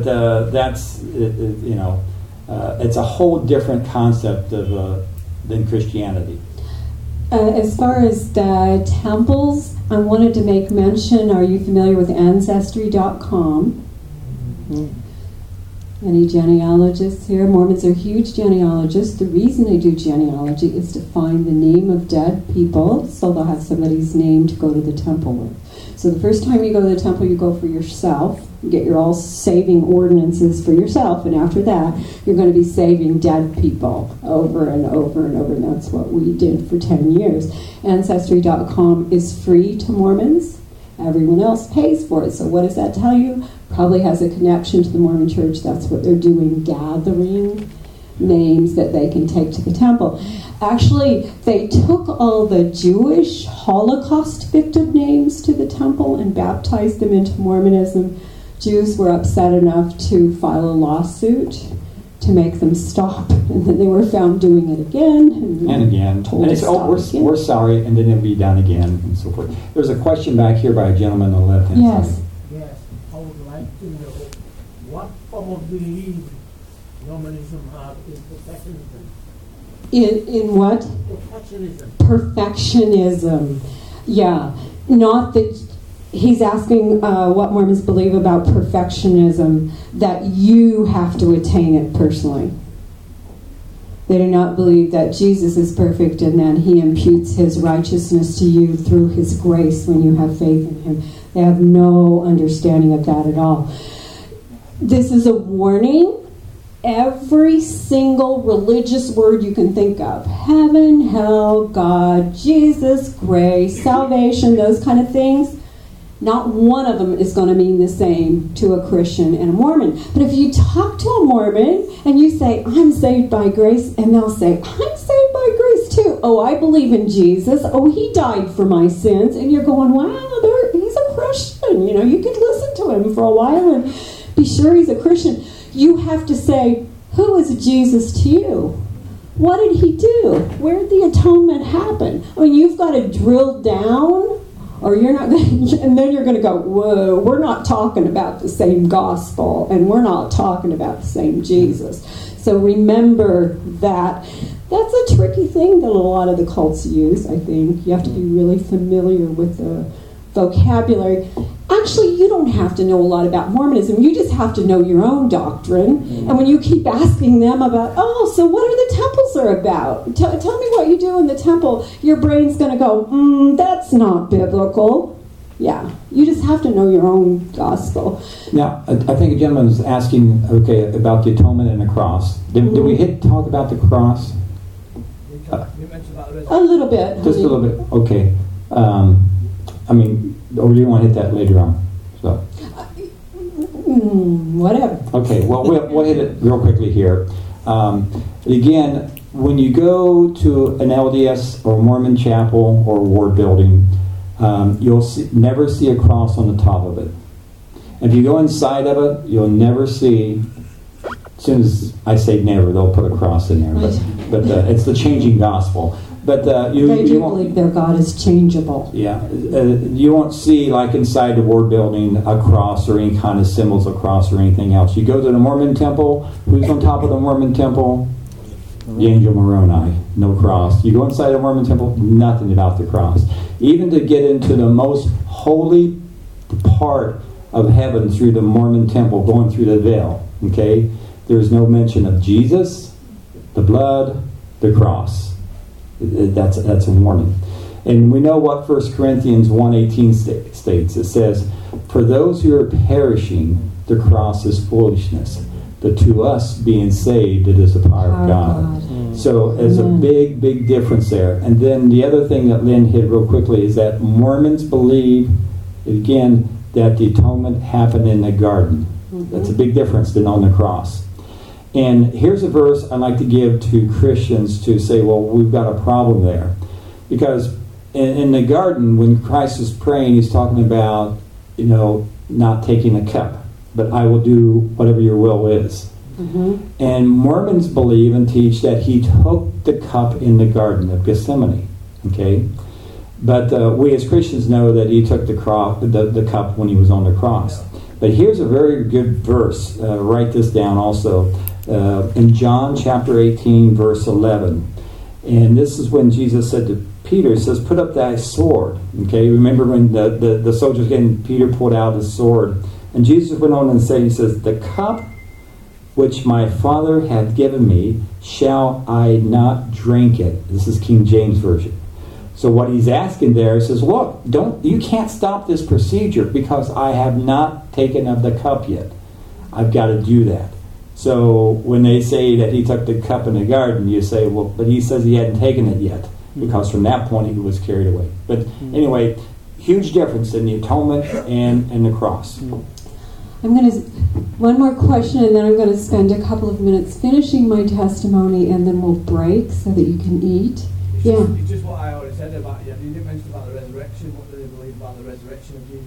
it's a whole different concept than Christianity. As far as the temples, I wanted to make mention, are you familiar with Ancestry.com? Mm-hmm. Any genealogists here? Mormons are huge genealogists. The reason they do genealogy is to find the name of dead people, so they'll have somebody's name to go to the temple with. So the first time you go to the temple, you go for yourself. You get your all saving ordinances for yourself, and after that, you're going to be saving dead people over and over and over, and that's what we did for 10 years. Ancestry.com is free to Mormons. Everyone else pays for it. So what does that tell you? Probably has a connection to the Mormon Church. That's what they're doing, gathering names that they can take to the temple. Actually, they took all the Jewish Holocaust victim names to the temple and baptized them into Mormonism. Jews were upset enough to file a lawsuit to make them stop, and then they were found doing it again and again. And it's we're sorry, and then it'll be done again, and so forth. There's a question back here by a gentleman on the left hand side. Yes, I would like to know what form of belief Mormonism have in perfectionism. In what? Perfectionism. Perfectionism. Yeah. Not that he's asking what Mormons believe about perfectionism, that you have to attain it personally. They do not believe that Jesus is perfect and that he imputes his righteousness to you through his grace when you have faith in him. They have no understanding of that at all. This is a warning. Every single religious word you can think of, heaven, hell, God, Jesus, grace, salvation, those kind of things, not one of them is going to mean the same to a Christian and a Mormon. But if you talk to a Mormon and you say, I'm saved by grace, and they'll say, I'm saved by grace too. Oh, I believe in Jesus. Oh, he died for my sins. And you're going, wow, he's a Christian. You know, you could listen to him for a while and be sure he's a Christian. You have to say, who is Jesus to you? What did he do? Where did the atonement happen? I mean, you've got to drill down, or you're not going to, and then you're going to go, whoa, we're not talking about the same gospel, and we're not talking about the same Jesus. So remember that. That's a tricky thing that a lot of the cults use, I think. You have to be really familiar with the vocabulary. Actually, you don't have to know a lot about Mormonism. You just have to know your own doctrine. And when you keep asking them about, oh, so what are the temples are about? Tell me what you do in the temple. Your brain's going to go, that's not biblical. Yeah, you just have to know your own gospel. Now, I think a gentleman was asking, about the atonement and the cross. Did we talk about the cross? You mentioned about the A little bit. Just a little bit. Okay. Or do you want to hit that later on? So. Whatever. Okay. Well, we'll hit it real quickly here. Again, when you go to an LDS or Mormon chapel or ward building, you'll never see a cross on the top of it. If you go inside of it, you'll never see. As soon as I say never, they'll put a cross in there. But it's the changing gospel. But They you do won't, believe their God is changeable. yeah, you won't see, like inside the ward building, a cross or any kind of symbols of cross or anything else. You go to the Mormon temple. Who's on top of the Mormon temple? The angel Moroni. No cross. You go inside the Mormon temple, nothing about the cross. Even to get into the most holy part of heaven through the Mormon temple, going through the veil, okay, there's no mention of Jesus, the blood, the cross. That's a warning. And we know what 1 Corinthians 1:18 states. It says, for those who are perishing, the cross is foolishness. But to us being saved, it is the power of God. So there's a big, big difference there. And then the other thing that Lynn hit real quickly is that Mormons believe, again, that the atonement happened in the garden. That's a big difference than on the cross. And here's a verse I like to give to Christians to say, well, we've got a problem there. Because in the garden, when Christ is praying, he's talking about, not taking a cup, but I will do whatever your will is. And Mormons believe and teach that he took the cup in the Garden of Gethsemane. Okay? But we as Christians know that he took the cup when he was on the cross. But here's a very good verse. Write this down also. In John chapter 18, verse 11. And this is when Jesus said to Peter, he says, put up thy sword. Okay, remember when the soldiers came, Peter pulled out his sword. And Jesus went on and said, he says, the cup which my Father hath given me, shall I not drink it? This is King James Version. So what he's asking there, he says, look, you can't stop this procedure because I have not taken of the cup yet. I've got to do that. So when they say that he took the cup in the garden, you say, well, but he says he hadn't taken it yet, because from that point he was carried away. But anyway, huge difference in the atonement and the cross. I'm going to, one more question, and then I'm going to spend a couple of minutes finishing my testimony, and then we'll break so that you can eat. Yeah. It's just what I already said about you. You didn't mention about the resurrection. What do they believe about the resurrection of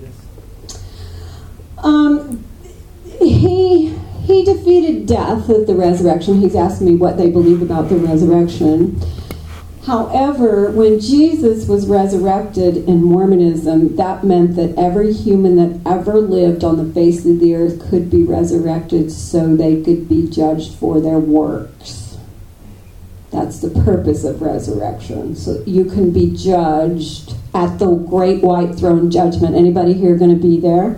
Jesus? He defeated death at the resurrection. He's asked me what they believe about the resurrection. However, when Jesus was resurrected in Mormonism, that meant that every human that ever lived on the face of the earth could be resurrected so they could be judged for their works. That's the purpose of resurrection. So you can be judged at the great white throne judgment. Anybody here going to be there?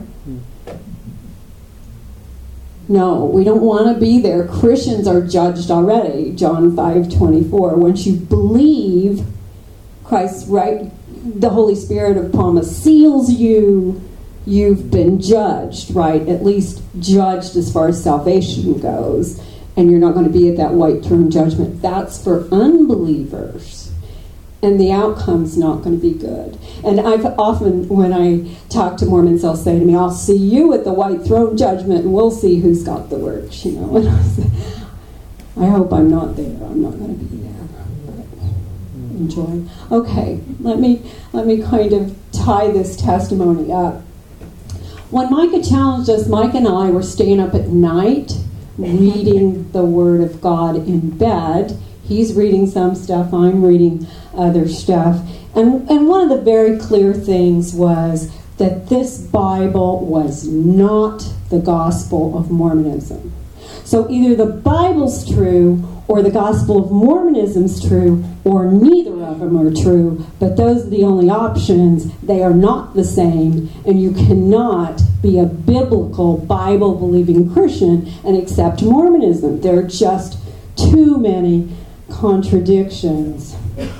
No, we don't want to be there. Christians are judged already. John 5:24. Once you believe Christ, right, the Holy Spirit of promise seals you, you've been judged, right? At least judged as far as salvation goes. And you're not going to be at that white throne judgment. That's for unbelievers. And the outcome's not going to be good. And I've often, when I talk to Mormons, they'll say to me, I'll see you at the white throne judgment and we'll see who's got the works, you know. And I say, I hope I'm not there. I'm not going to be there. But enjoy. Okay, let me kind of tie this testimony up. When Micah challenged us, Mike and I were staying up at night reading the Word of God in bed. He's reading some stuff, I'm reading other stuff. And one of the very clear things was that this Bible was not the Gospel of Mormonism. So either the Bible's true or the Gospel of Mormonism's true, or neither of them are true, but those are the only options. They are not the same, and you cannot be a biblical, Bible-believing Christian and accept Mormonism. There are just too many contradictions.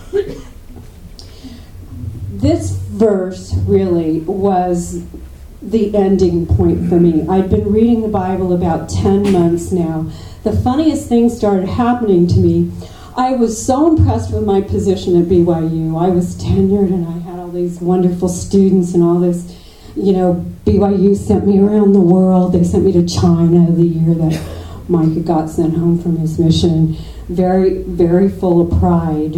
This verse really was the ending point for me. I'd been reading the Bible about 10 months now. The funniest thing started happening to me. I was so impressed with my position at BYU. I was tenured and I had all these wonderful students and all this, you know, BYU sent me around the world. They sent me to China the year that Micah got sent home from his mission. Very, very full of pride.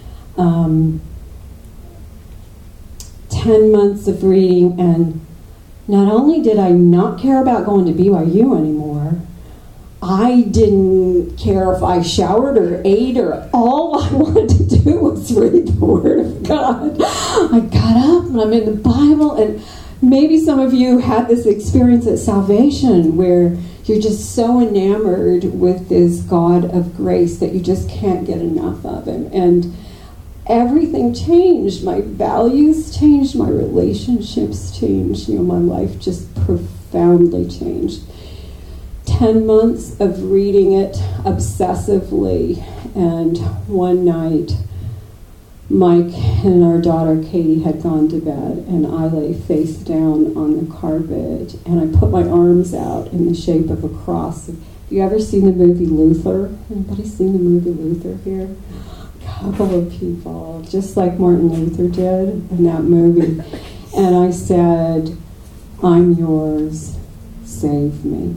10 months of reading, and not only did I not care about going to BYU anymore, I didn't care if I showered or ate, or all I wanted to do was read the Word of God. I got up and I'm in the Bible, and maybe some of you had this experience at salvation where you're just so enamored with this God of grace that you just can't get enough of Him. And everything changed. My values changed. My relationships changed. You know, my life just profoundly changed. 10 months of reading it obsessively, and one night Mike and our daughter Katie had gone to bed, and I lay face down on the carpet, and I put my arms out in the shape of a cross. Have you ever seen the movie Luther? Anybody seen the movie Luther here? A couple of people, just like Martin Luther did in that movie. And I said, I'm yours, save me.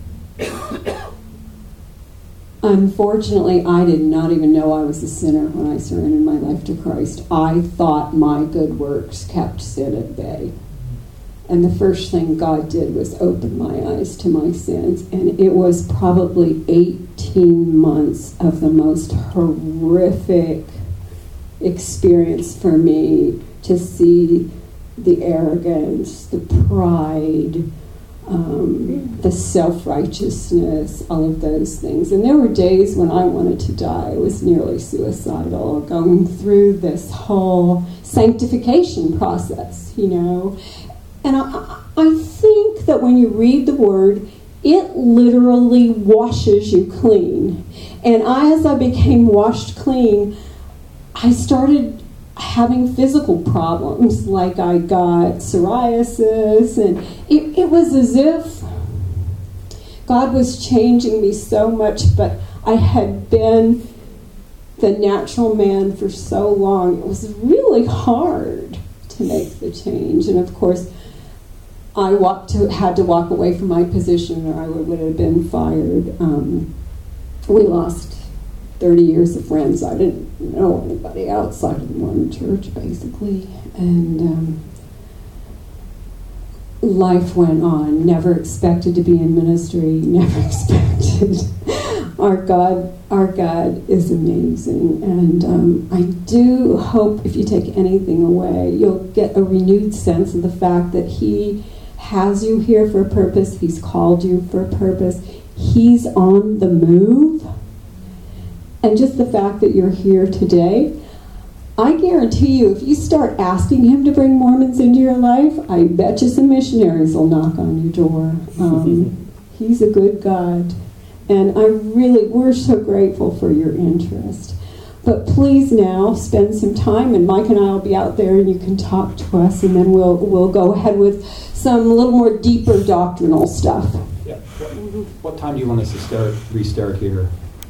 Unfortunately, I did not even know I was a sinner when I surrendered my life to Christ. I thought my good works kept sin at bay. And the first thing God did was open my eyes to my sins. And it was probably 18 months of the most horrific experience for me to see the arrogance, the pride, the self-righteousness, all of those things. And there were days when I wanted to die. I was nearly suicidal, going through this whole sanctification process, you know. And I think that when you read the Word, it literally washes you clean. And as I became washed clean, I started having physical problems, like I got psoriasis, and it was as if God was changing me so much, but I had been the natural man for so long. It was really hard to make the change, and of course I had to walk away from my position, or I would have been fired. We lost 30 years of friends. I didn't know anybody outside of the Mormon church, basically. And life went on. Never expected to be in ministry. Never expected. Our God is amazing. And I do hope, if you take anything away, you'll get a renewed sense of the fact that He has you here for a purpose. He's called you for a purpose. He's on the move. And just the fact that you're here today, I guarantee you, if you start asking him to bring Mormons into your life, I bet you some missionaries will knock on your door. He's a good God. And we're so grateful for your interest. But please now spend some time, and Mike and I will be out there, and you can talk to us, and then we'll go ahead with some little more deeper doctrinal stuff. Yeah. What time do you want us to restart here?